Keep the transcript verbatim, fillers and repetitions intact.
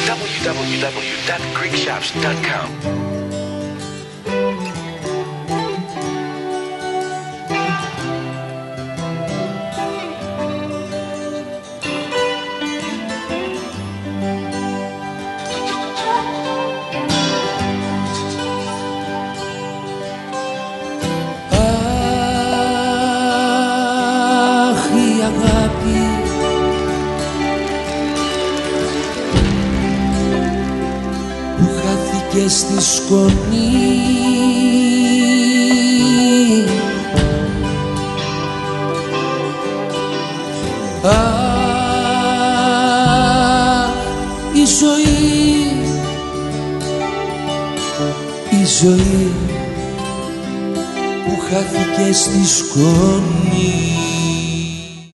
double-u double-u double-u dot greek shops dot com. Στη σκονή αχ, η ζωή, η ζωή που χάθηκε στη σκονή.